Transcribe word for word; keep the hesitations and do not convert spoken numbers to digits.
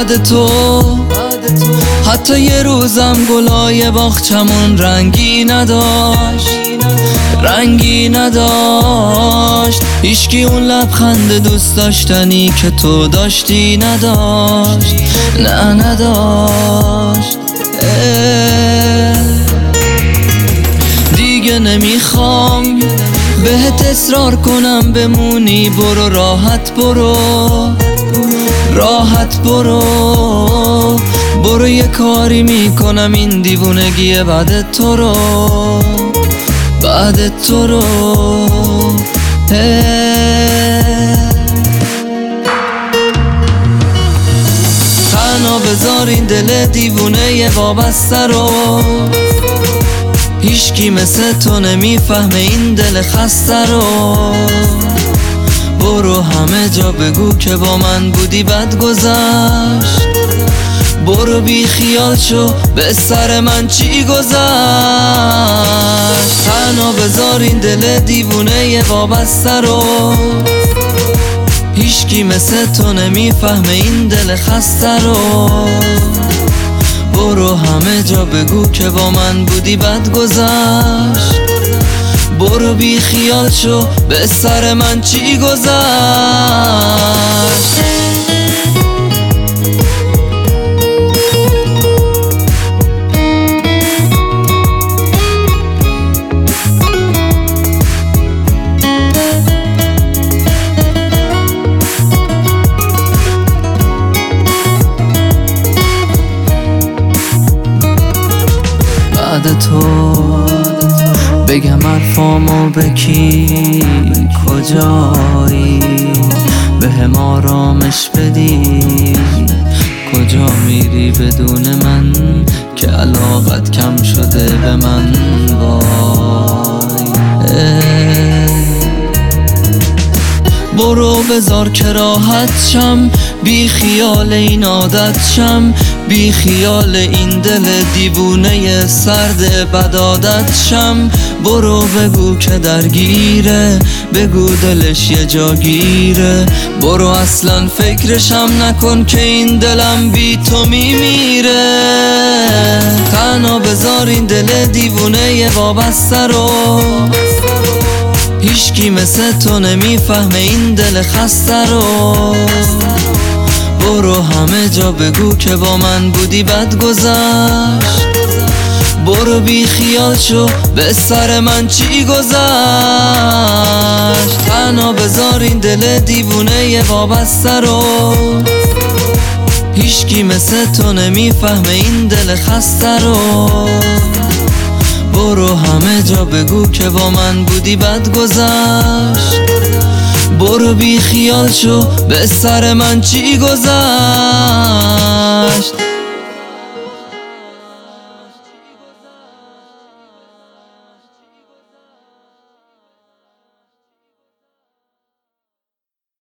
بعد تو حتی یه روزم گلای باغچمون رنگی نداشت رنگی نداشت هیچکی اون لبخند دوست داشتنی که تو داشتی نداشت نه نداشت. دیگه نمیخوام بهت اصرار کنم بمونی، برو راحت برو راحت برو برو یه کاری میکنم این دیوونگی بعد تو رو بعد تو رو. تنها بذار این دل دیوونه یه وابسته رو، هیچکی مثل تو نمیفهمه این دل خسته رو. برو همه جا بگو که با من بودی بد گذشت، برو بی خیال شو به سر من چی گذشت. تنها بذار این دل دیوونه یه وابسته رو، هیچکی مثل تو نمیفهمه این دل خسته رو. برو همه جا بگو که با من بودی بد گذشت، برو بی خیال شو به سر من چی گذشت. بعد تو بگم حرفامو بکی کجایی، بهم آرامش بدی، کجا میری بدون من که علاقت کم شده به من. وای برو بذار که راحت شم، بی خیال این عادت شم، بی خیال این دل دیوونه سرد بد عادت شم. برو بگو که درگیره، بگو دلش یه جا گیره، برو اصلا فکرشم نکن که این دلم بی تو میمیره. تنها بذار این دل دیوونه یه وابسته رو، هیچکی مثل تو نمیفهمه این دل خسته رو. برو همه جا بگو که با من بودی بد گذشت، برو بی خیال شو به سر من چی گذشت. تنها بذار این دل دیوونه یه وابسته رو، هیچکی مثل تو نمیفهمه این دل خسته رو. برو همه جا بگو که با من بودی بد گذشت، برو بی خیال شو به سر من چی گذشت.